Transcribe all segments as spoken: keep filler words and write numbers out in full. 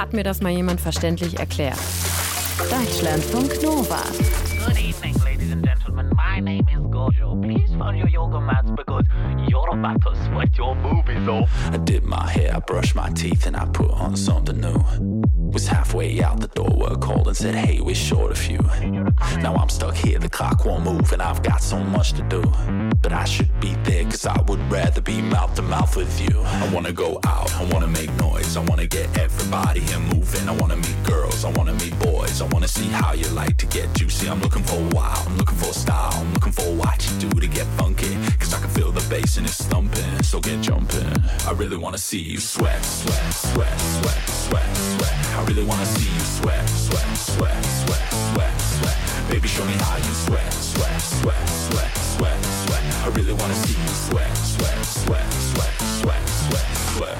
hat mir das mal jemand verständlich erklärt. Deutschlandfunk Nova. Good evening, ladies and gentlemen. My name is Gojo. Please follow your yoga mats because you're about to sweat your boobies off. I did my hair, I brushed my teeth, and I put on something new. Was halfway out the door, were called and said, hey, we're short of you. Now I'm stuck here, the clock won't move, and I've got so much to do. But I should be there, cause I would rather be mouth to mouth with you. I wanna go out, I wanna make noise, I wanna get everybody here moving. I wanna meet girls, I wanna meet boys, I wanna see how you like to get juicy. I'm looking for a while, I'm looking for a style, I'm looking for what you do to get funky. Cause I can feel the bass and it's thumping, so get jumping. I really wanna see you sweat, sweat, sweat, sweat, sweat, sweat. I really wanna see you sweat, sweat, sweat, sweat, sweat, sweat. Baby, show me how you sweat, sweat, sweat, sweat, sweat, sweat. I really wanna see you sweat, sweat, sweat, sweat, sweat, sweat, sweat.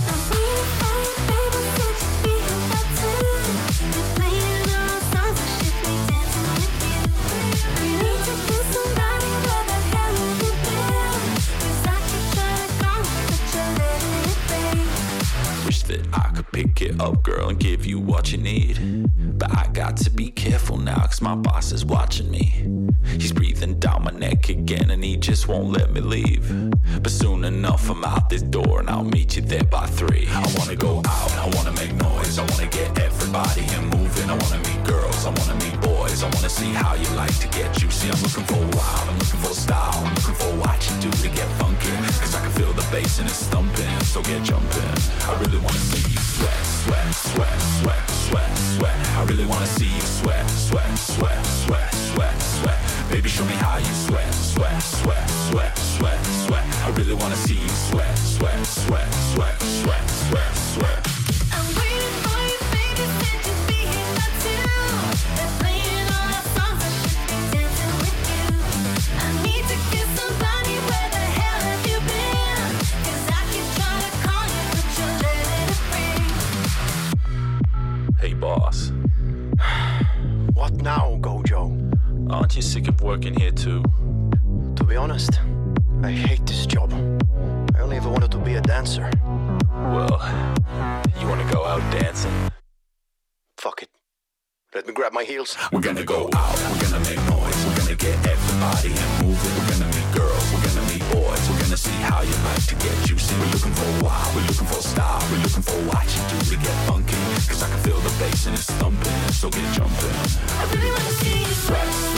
Wish that I could pick it up, girl, and give you what you need. But I got to be careful now, cause my boss is watching me. He's breathing down my neck again, and he just won't let me leave. But soon enough, I'm out this door, and I'll meet you there by three. I wanna go out, I wanna make noise, I wanna get everybody here moving. I wanna meet girls, I wanna meet boys, I wanna see how you like to get juicy. I'm looking for a while, I'm looking for a style, I'm looking for what you do to get funky. Cause I can feel the bass and it's thumping, so get jumping. I really wanna see you sweat, sweat, sweat, sweat, sweat, sweat. I really wanna see you sweat, sweat, sweat, sweat, sweat, sweat. Baby, show me how you sweat, sweat, sweat, sweat, sweat, sweat. I really wanna see you sweat, sweat, sweat, sweat, sweat, sweat, sweat. I'm waiting for you, baby, said you'd be here by two. They're playing all our songs, I should be dancing with you. I need to kiss somebody, where the hell have you been? Cause I keep trying to call you, but you're letting it ring. Hey, boss. What now, Gojo? Aren't you sick of working here too? To be honest, I hate this job. I only ever wanted to be a dancer. Well, you wanna go out dancing? Fuck it. Let me grab my heels. We're gonna go out, we're gonna make noise, we're gonna get everybody here moving. We're gonna meet girls, we're gonna meet boys, we're gonna see how you like to get juicy. We're looking for a while, we're looking for a style, we're looking for what you do to get funky. Cause I can feel the bass and it's thumping, so get jumping. I really wanna see you sweat.